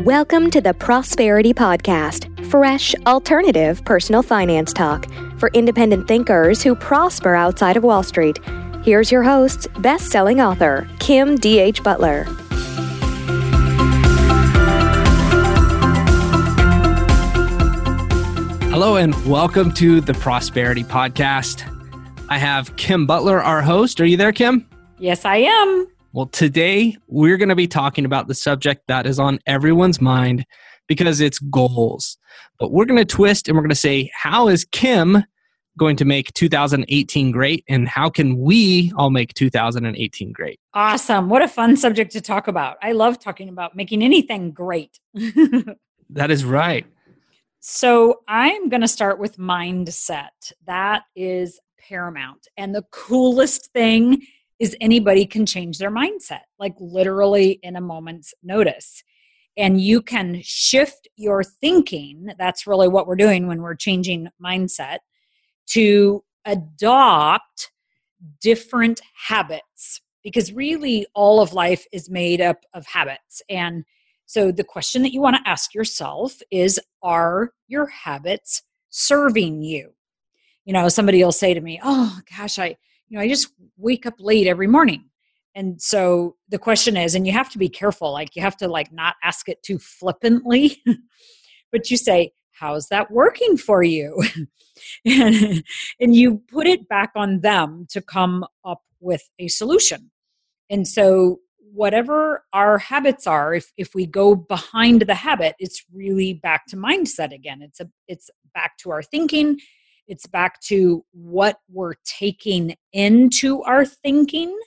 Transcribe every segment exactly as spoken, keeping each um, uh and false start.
Welcome to the Prosperity Podcast, fresh, alternative personal finance talk for independent thinkers who prosper outside of Wall Street. Here's your host, best-selling author, Kim D H. Butler. Hello and welcome to the Prosperity Podcast. I have Kim Butler, our host. Are you there, Kim? Yes, I am. Well, today we're going to be talking about the subject that is on everyone's mind because it's goals. But we're going to twist and we're going to say, how is Kim going to make two thousand eighteen great? And how can we all make two thousand eighteen great? Awesome. What a fun subject to talk about. I love talking about making anything great. That is right. So I'm going to start with mindset. That is paramount. And the coolest thing is anybody can change their mindset, like literally in a moment's notice. And you can shift your thinking. That's really what we're doing when we're changing mindset, to adopt different habits. Because really all of life is made up of habits. And so the question that you want to ask yourself is, are your habits serving you? You know, somebody will say to me, oh gosh, I, you know, I just wake up late every morning. And so the question is, and you have to be careful, like you have to like not ask it too flippantly, but you say, how's that working for you? and, and you put it back on them to come up with a solution. And so whatever our habits are, if, if we go behind the habit, it's really back to mindset again. It's a, it's back to our thinking. It's back to what we're taking into our thinking.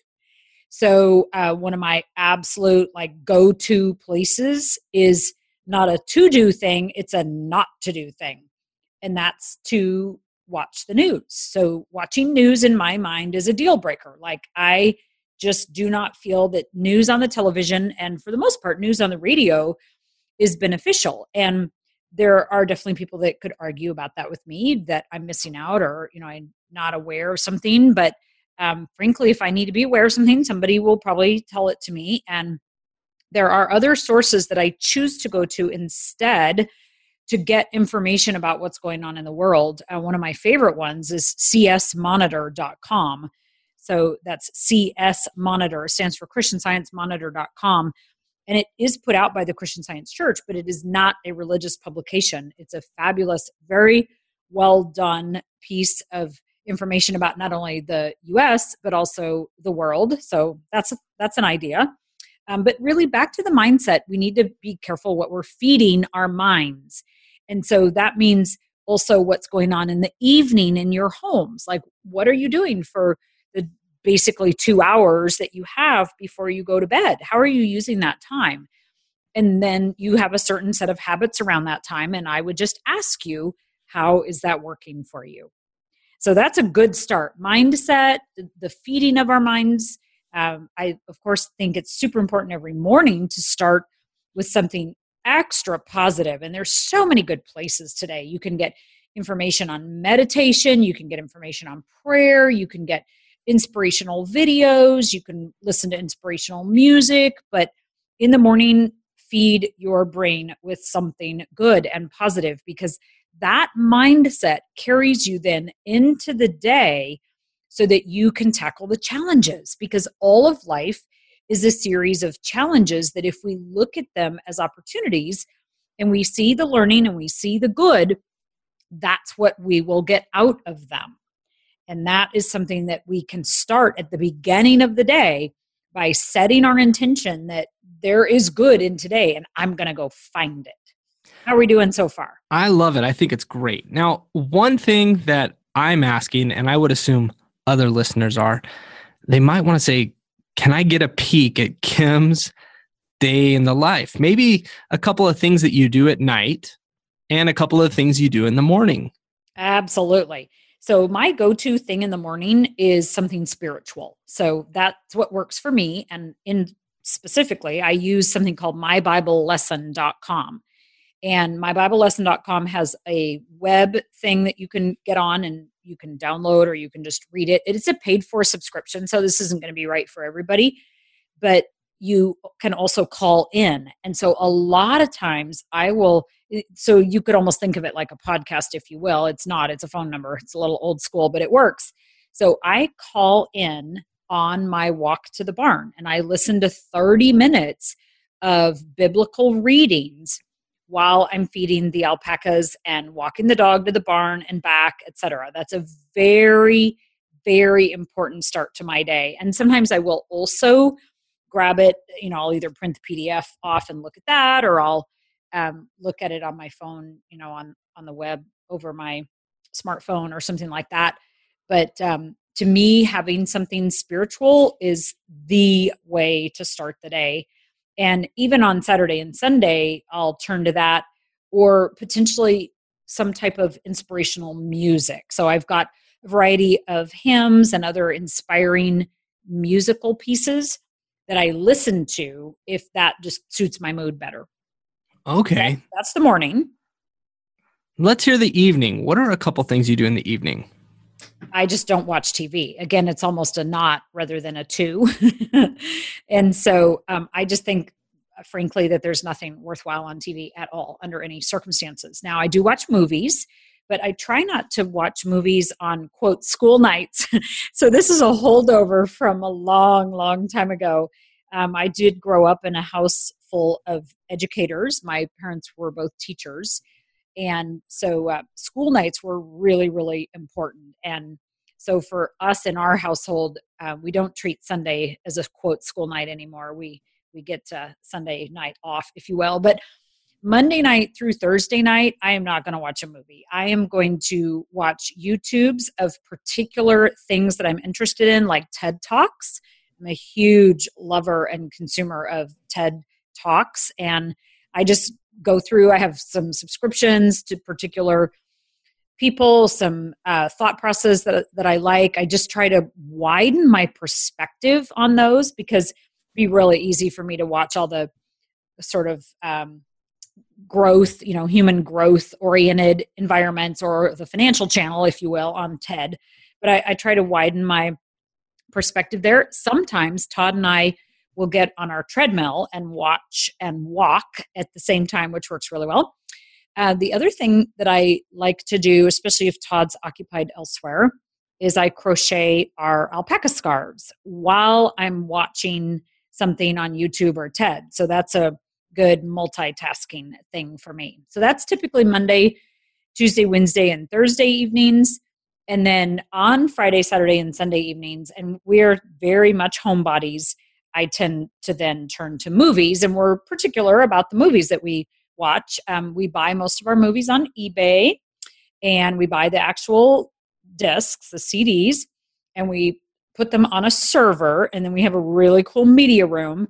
So uh, one of my absolute like go-to places is not a to-do thing, it's a not to-do thing. And that's to watch the news. So watching news in my mind is a deal breaker. Like I just do not feel that news on the television, and for the most part, news on the radio is beneficial. And there are definitely people that could argue about that with me, that I'm missing out, or, you know, I'm not aware of something. But um, frankly, if I need to be aware of something, somebody will probably tell it to me. And there are other sources that I choose to go to instead to get information about what's going on in the world. Uh, one of my favorite ones is c s monitor dot com. So that's C S Monitor, stands for Christian Science Monitor dot com. And it is put out by the Christian Science Church, but it is not a religious publication. It's a fabulous, very well done piece of information about not only the U S, but also the world. So that's, a, that's an idea. Um, but really back to the mindset, we need to be careful what we're feeding our minds. And so that means also what's going on in the evening in your homes. Like, what are you doing for the basically two hours that you have before you go to bed? How are you using that time? And then you have a certain set of habits around that time. And I would just ask you, how is that working for you? So that's a good start. Mindset, the feeding of our minds. Um, I, of course, think it's super important every morning to start with something extra positive. And there's so many good places today. You can get information on meditation. You can get information on prayer. You can get inspirational videos. You can listen to inspirational music. But in the morning, feed your brain with something good and positive, because that mindset carries you then into the day so that you can tackle the challenges, because all of life is a series of challenges that if we look at them as opportunities and we see the learning and we see the good, that's what we will get out of them. And that is something that we can start at the beginning of the day by setting our intention that there is good in today and I'm going to go find it. How are we doing so far? I love it. I think it's great. Now, one thing that I'm asking, and I would assume other listeners are, they might want to say, can I get a peek at Kim's day in the life? Maybe a couple of things that you do at night and a couple of things you do in the morning. Absolutely. So my go-to thing in the morning is something spiritual. So that's what works for me. And in specifically, I use something called my bible lesson dot com. And my bible lesson dot com has a web thing that you can get on and you can download or you can just read it. It's a paid for subscription, so this isn't going to be right for everybody. But you can also call in. And so a lot of times I will, so you could almost think of it like a podcast, if you will. It's not, it's a phone number. It's a little old school, but it works. So I call in on my walk to the barn and I listen to thirty minutes of biblical readings while I'm feeding the alpacas and walking the dog to the barn and back, et cetera. That's a very, very important start to my day. And sometimes I will also grab it, you know, I'll either print the P D F off and look at that, or I'll um, look at it on my phone, you know, on, on the web over my smartphone or something like that. But um, to me, having something spiritual is the way to start the day. And even on Saturday and Sunday, I'll turn to that, or potentially some type of inspirational music. So I've got a variety of hymns and other inspiring musical pieces that I listen to if that just suits my mood better. Okay. That, that's the morning. Let's hear the evening. What are a couple things you do in the evening? I just don't watch T V. Again, it's almost a not rather than a two. And so um, I just think, frankly, that there's nothing worthwhile on T V at all under any circumstances. Now, I do watch movies, but I try not to watch movies on, quote, school nights. So this is a holdover from a long, long time ago. Um, I did grow up in a house full of educators. My parents were both teachers. And so uh, school nights were really, really important. And so for us in our household, uh, we don't treat Sunday as a, quote, school night anymore. We we get uh, Sunday night off, if you will. But Monday night through Thursday night, I am not going to watch a movie. I am going to watch YouTubes of particular things that I'm interested in, like TED Talks. I'm a huge lover and consumer of TED Talks. And I just go through, I have some subscriptions to particular people, some uh, thought process that, that I like. I just try to widen my perspective on those, because it'd be really easy for me to watch all the sort of um, growth, you know, human growth oriented environments, or the financial channel, if you will, on TED. But I, I try to widen my perspective there. Sometimes Todd and I will get on our treadmill and watch and walk at the same time, which works really well. Uh, the other thing that I like to do, especially if Todd's occupied elsewhere, is I crochet our alpaca scarves while I'm watching something on YouTube or TED. So that's a good multitasking thing for me. So that's typically Monday, Tuesday, Wednesday, and Thursday evenings. And then on Friday, Saturday, and Sunday evenings, and we're very much homebodies, I tend to then turn to movies, and we're particular about the movies that we watch. Um, we buy most of our movies on eBay, and we buy the actual discs, the C Ds, and we put them on a server, and then we have a really cool media room.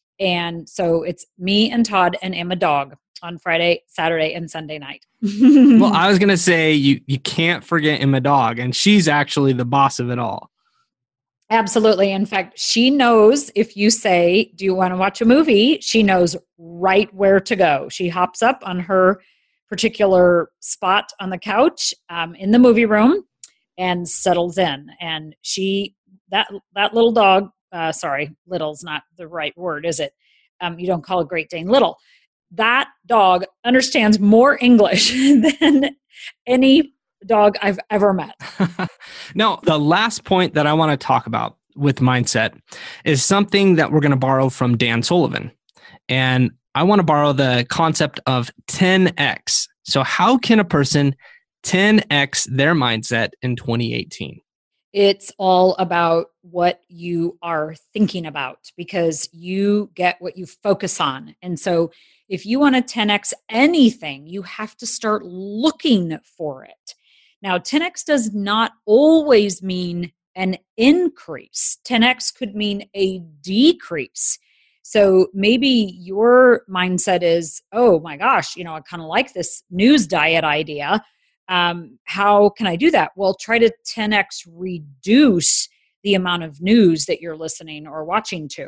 And so it's me and Todd and Emma Dog on Friday, Saturday, and Sunday night. Well, I was going to say, you, you can't forget Emma Dog, and she's actually the boss of it all. Absolutely. In fact, she knows if you say, do you want to watch a movie? She knows right where to go. She hops up on her particular spot on the couch um, in the movie room and settles in. And she, that that little dog, uh, sorry, little's not the right word, is it? Um, you don't call a Great Dane little. That dog understands more English than any dog I've ever met. Now, the last point that I want to talk about with mindset is something that we're going to borrow from Dan Sullivan. And I want to borrow the concept of ten X. So how can a person ten X their mindset in twenty eighteen? It's all about what you are thinking about, because you get what you focus on. And so if you want to ten X anything, you have to start looking for it. Now, ten X does not always mean an increase. ten X could mean a decrease. So maybe your mindset is, oh my gosh, you know, I kind of like this news diet idea. Um, how can I do that? Well, try to ten X reduce the amount of news that you're listening or watching to.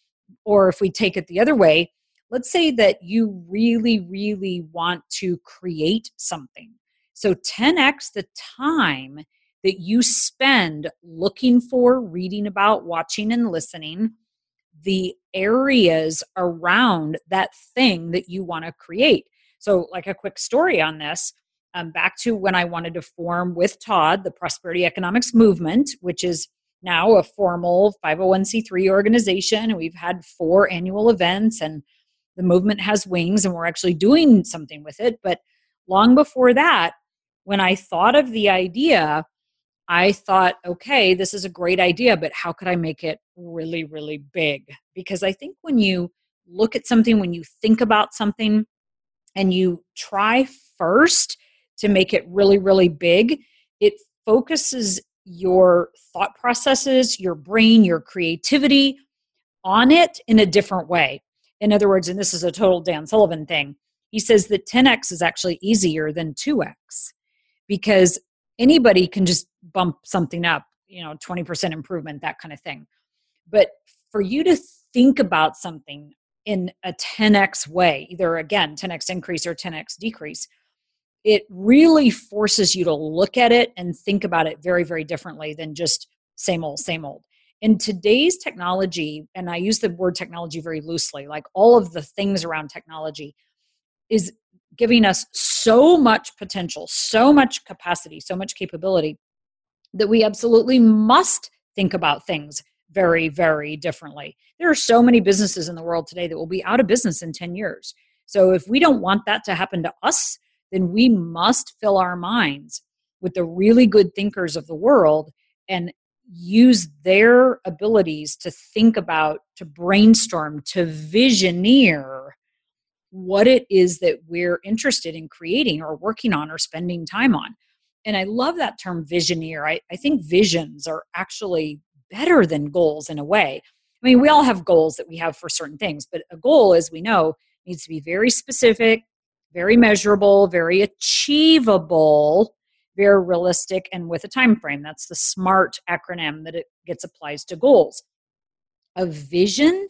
Or if we take it the other way, let's say that you really, really want to create something. So ten X the time that you spend looking for, reading about, watching, and listening. the areas around that thing that you want to create. So, like a quick story on this, um, back to when I wanted to form with Todd the Prosperity Economics Movement, which is now a formal five oh one c three organization. And we've had four annual events, and the movement has wings, and we're actually doing something with it. But long before that, when I thought of the idea, I thought, okay, this is a great idea, but how could I make it really, really big? Because I think when you look at something, when you think about something, and you try first to make it really, really big, it focuses your thought processes, your brain, your creativity on it in a different way. In other words, and this is a total Dan Sullivan thing, he says that ten x is actually easier than two x because anybody can just bump something up, you know, twenty percent improvement, that kind of thing. But for you to think about something in a ten x way, either again, ten x increase or ten x decrease, it really forces you to look at it and think about it very, very differently than just same old, same old. In today's technology, and I use the word technology very loosely, like all of the things around technology is giving us so much potential, so much capacity, so much capability that we absolutely must think about things very, very differently. There are so many businesses in the world today that will be out of business in ten years. So if we don't want that to happen to us, then we must fill our minds with the really good thinkers of the world and use their abilities to think about, to brainstorm, to visioneer what it is that we're interested in creating or working on or spending time on. And I love that term visioneer. I, I think visions are actually better than goals in a way. I mean, we all have goals that we have for certain things, but a goal, as we know, needs to be very specific, very measurable, very achievable, very realistic, and with a time frame. That's the SMART acronym that it gets applies to goals. A vision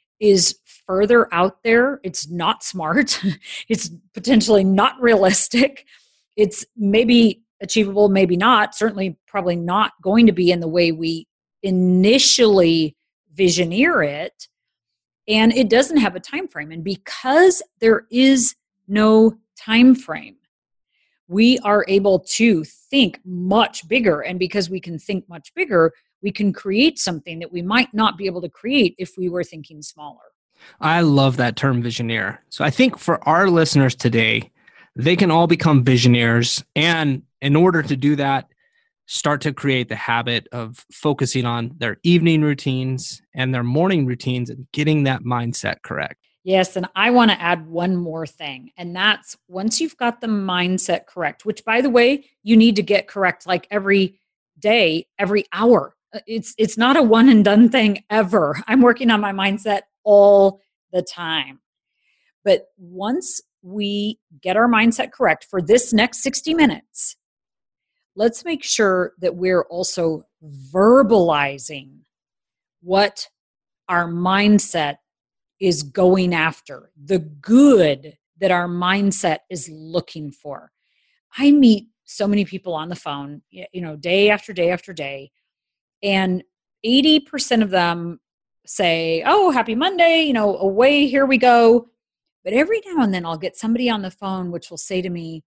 is further out there. It's not smart. It's potentially not realistic. It's maybe achievable, maybe not. Certainly probably not going to be in the way we initially visioneer it. And it doesn't have a time frame. And because there is no time frame, we are able to think much bigger. And because we can think much bigger, we can create something that we might not be able to create if we were thinking smaller. I love that term visioneer. So I think for our listeners today, they can all become visioneers. And in order to do that, start to create the habit of focusing on their evening routines and their morning routines and getting that mindset correct. Yes, and I want to add one more thing, and that's once you've got the mindset correct, which, by the way, you need to get correct like every day, every hour. It's it's not a one and done thing ever. I'm working on my mindset all the time. But once we get our mindset correct for this next sixty minutes, let's make sure that we're also verbalizing what our mindset is going after, the good that our mindset is looking for. I meet so many people on the phone, you know, day after day after day, and eighty percent of them say, oh, happy Monday, you know, away, here we go. But every now and then I'll get somebody on the phone which will say to me,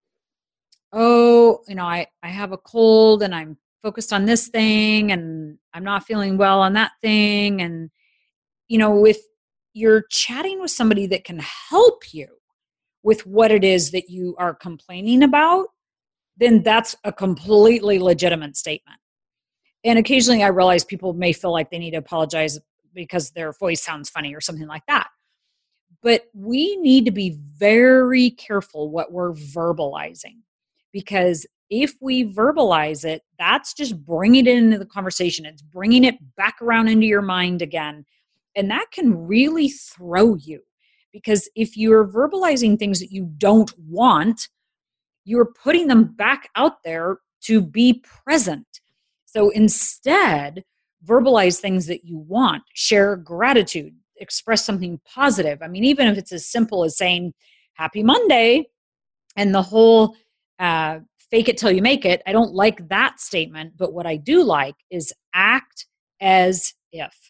oh, you know, I, I have a cold and I'm focused on this thing and I'm not feeling well on that thing. And, you know, if you're chatting with somebody that can help you with what it is that you are complaining about, then that's a completely legitimate statement. And occasionally I realize people may feel like they need to apologize because their voice sounds funny or something like that. But we need to be very careful what we're verbalizing, because if we verbalize it, that's just bringing it into the conversation. It's bringing it back around into your mind again. And that can really throw you, because if you're verbalizing things that you don't want, you're putting them back out there to be present. So instead, verbalize things that you want, share gratitude, express something positive. I mean, even if it's as simple as saying, happy Monday, and the whole uh, fake it till you make it. I don't like that statement, but what I do like is act as if.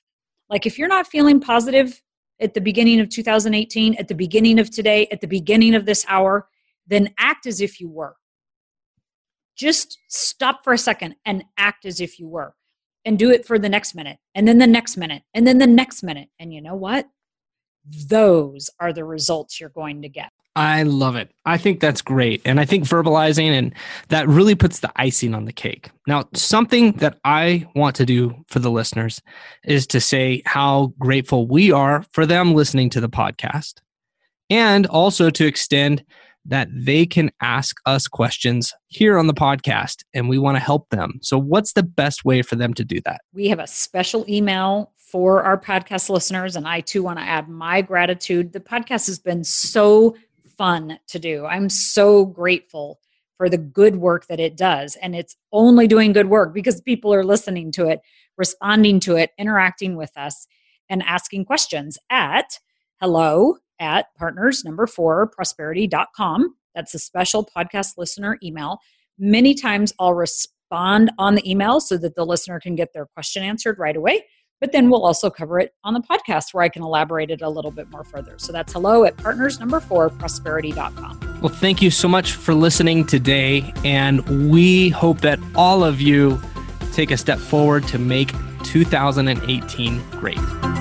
Like if you're not feeling positive at the beginning of two thousand eighteen, at the beginning of today, at the beginning of this hour, then act as if you were. Just stop for a second and act as if you were. And do it for the next minute, and then the next minute, and then the next minute. And you know what? Those are the results you're going to get. I love it. I think that's great. And I think verbalizing, and that really puts the icing on the cake. Now, something that I want to do for the listeners is to say how grateful we are for them listening to the podcast, and also to extend that they can ask us questions here on the podcast, and we want to help them. So what's the best way for them to do that? We have a special email for our podcast listeners, and I too want to add my gratitude. The podcast has been so fun to do. I'm so grateful for the good work that it does, and it's only doing good work because people are listening to it, responding to it, interacting with us, and asking questions at hello at partners number four prosperity dot com. That's a special podcast listener email. Many times I'll respond on the email so that the listener can get their question answered right away, but then we'll also cover it on the podcast where I can elaborate it a little bit more further. So that's hello at partners number four prosperity dot com. Well, thank you so much for listening today, and we hope that all of you take a step forward to make two thousand eighteen great.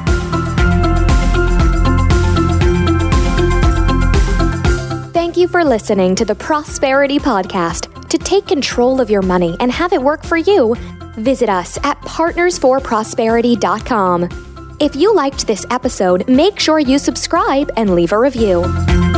Thank you for listening to the Prosperity Podcast. To take control of your money and have it work for you, visit us at partners for prosperity dot com. If you liked this episode, make sure you subscribe and leave a review.